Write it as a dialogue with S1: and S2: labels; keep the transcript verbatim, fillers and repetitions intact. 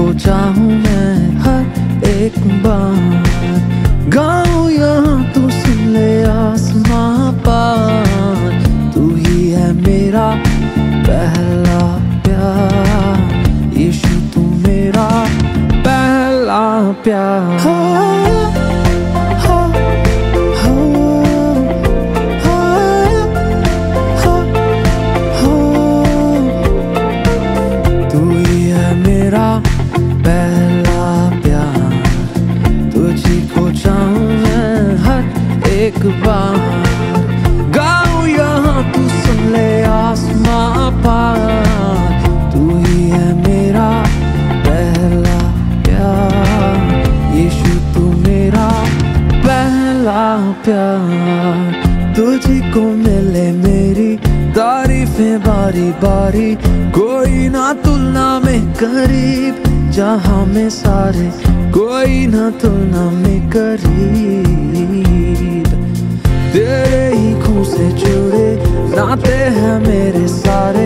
S1: तुझको चाहूं मैं हर एक बार, गाऊं यहाँ तू सुन ले आसमां पार। तू ही है मेरा पहला प्यार, यीशु तू मेरा पहला प्यार। हो, हो, हो, हो, हो, हो। तू ही है मेरा पहला प्यार, तुझको चाहूं मैं हर एक बार, गाऊं यहाँ तू सुन ले आसमां पार। तू ही है मेरा पहला प्यार, यीशु तू मेरा पहला प्यार। तुझको मिले मेरी तारीफें बारी बारी, कोई ना तुलना में करीब, जहां में सारे कोई ना तुलना में करीब। तेरे ही खून से जुड़े नाते हैं मेरे सारे,